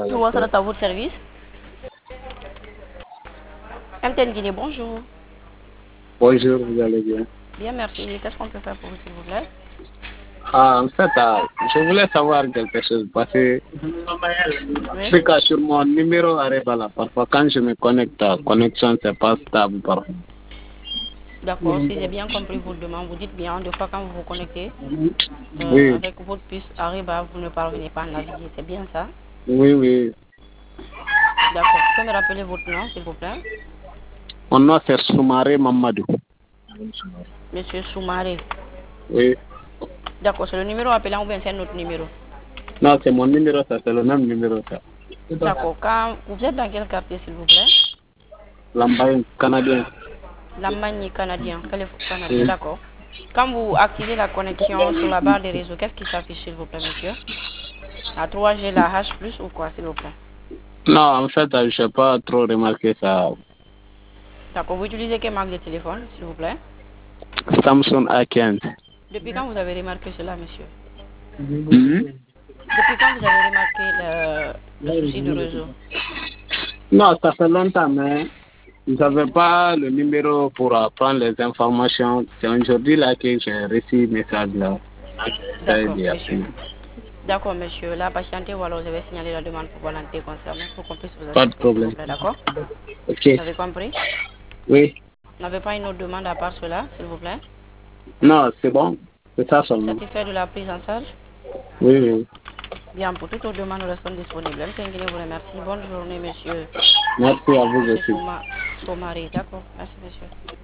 Bonjour, ça à votre service. MTN Guinée, bonjour. Bonjour, vous allez bien? Bien, merci. Qu'est-ce qu'on peut faire pour vous, s'il vous plaît? En fait, je voulais savoir quelque chose parce que Oui. c'est que sur mon numéro arrive là. Parfois, quand je me connecte, la connexion n'est pas stable. Parfois. D'accord, si j'ai bien compris votre demande, vous dites bien, deux fois quand vous vous connectez, Oui, avec votre puce Ariba, vous ne parvenez pas à naviguer, c'est bien ça? oui, oui. D'accord. Vous pouvez me rappeler votre nom, s'il vous plaît? Mon nom c'est Soumaré Mamadou. Monsieur Soumaré. Oui. D'accord, c'est le numéro appelant ou bien c'est un autre numéro? Non, c'est mon numéro, ça, c'est le même numéro, ça. D'accord. Quand vous êtes dans quel quartier, s'il vous plaît? L'ambaye canadien. L'Allemagne canadien. Canadien, Oui. d'accord. Quand vous activez la connexion sur la barre des réseaux, qu'est-ce qui s'affiche, s'il vous plaît, monsieur? La 3G, la H+, ou quoi, s'il vous plaît? Non, en fait, je n'ai pas trop remarqué ça. D'accord. Vous utilisez quelle marque de téléphone, s'il vous plaît? Samsung A15. Depuis quand vous avez remarqué cela, monsieur? Mhm. Depuis quand vous avez remarqué le souci de réseau? Non, ça fait longtemps, mais vous n'avez pas le numéro pour prendre les informations. C'est aujourd'hui là que j'ai reçu le message là. D'accord, monsieur. D'accord, monsieur. Là, patientez ou alors je vais signaler la demande pour volonté concernée pour qu'on puisse vous Pas de assister, s'il vous problème. plaît, d'accord? Ok. Vous avez compris? Oui. Vous n'avez pas une autre demande à part cela, s'il vous plaît? Non, c'est bon. C'est ça Êtes-vous seulement. satisfait de la prise en charge? Oui, oui. Bien, pour toute autre demande, nous restons disponibles. Je vous remercie. Bonne journée, monsieur. Merci à vous Monsieur aussi. Soumari, d'accord. Merci, monsieur.